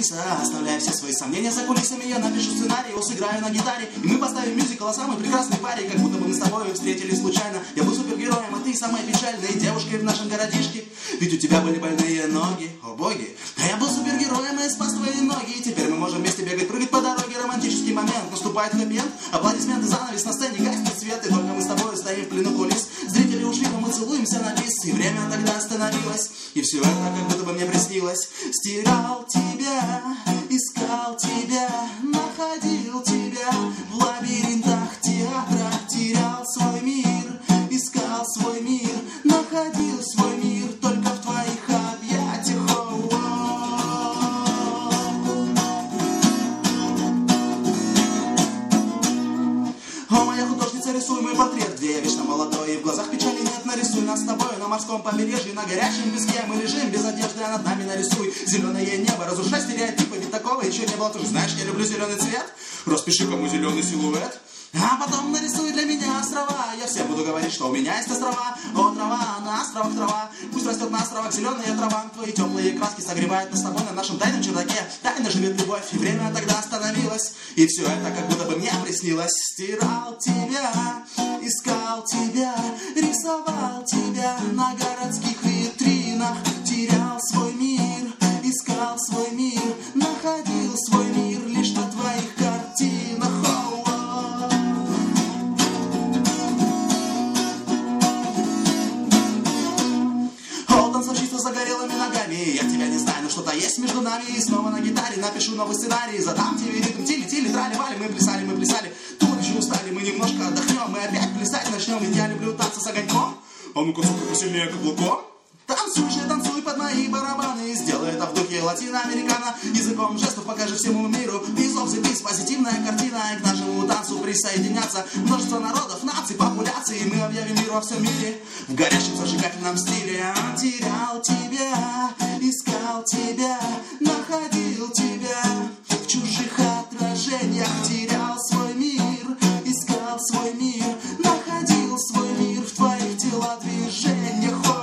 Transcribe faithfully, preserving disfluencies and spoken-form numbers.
кулиса, оставляя все свои сомнения за кулисами. Я напишу сценарий, его сыграю на гитаре, и мы поставим мюзикл о самой прекрасной паре, как будто бы мы с тобой встретились случайно. Я был супергероем, а ты самой печальной девушкой в нашем городишке. Ведь у тебя были больные ноги, о боги. А я был супергероем и спас твои ноги. И теперь мы можем вместе бегать, прыгать по дороге. Романтический момент, наступает хэппи-энд. Аплодисменты, занавес, на сцене гаснет свет, и только мы с тобой стоим в плену кулис. Зрители ушли, но мы целуемся на бис, и время тогда остановилось. И все это как будто бы мне приснилось. Стирал тебя, искал тебя, находил тебя в лабиринтах театра. Терял свой мир, искал свой мир, находил свой мир только в твоих объятиях. О, моя художница, рисуй мой портрет, где я вечно молодой, и в глазах печали нет. Нарисуй нас с тобой на морском побережье, на горячем песке мы лежим без одежды, а над нами нарисуй зеленое небо. Разрушай стереотипы, ведь такого еще не было. Ты же знаешь, я люблю зеленый цвет. Распиши кому зеленый силуэт. А потом нарисуй для меня острова. Я всем буду говорить, что у меня есть острова. О, трава, на островах трава. Пусть растет на островах зеленая трава. Твои теплые краски согревают нас с тобой на нашем тайном чердаке. Тайно живет любовь, и время тогда остановилось. И все это как будто бы мне приснилось. Стирал тебя, искал тебя, рисовал тебя на городских витринах. Терял свой мир, искал свой мир, находил свой мир лишь на твоих картинах. Танцовщица с загорелыми ногами. Я тебя не знаю, но что-то есть между нами. И снова на гитаре напишу новый сценарий. Задам тебе ритм, тили-тили, трали-вали. Мы плясали, мы плясали, тут еще устали. Мы немножко отдохнем, мы опять плясать начнем. Ведь я люблю танцы с огоньком. А ну-ка, сука, посильнее каблуком. Танцуй же, танцуй под мои барабаны. Сделай это в духе латиноамерикано. Языком жестов покажи всему миру. Peace of the peace, позитивная картина. И к нашему танцу присоединятся множество народов, наций, популяций. И мы объявим мир во всем мире в горящем зажигательном стиле. Терял тебя, искал тебя, находил тебя в чужих отражениях. Терял свой мир, искал свой мир, находил свой мир в твоих телодвижениях.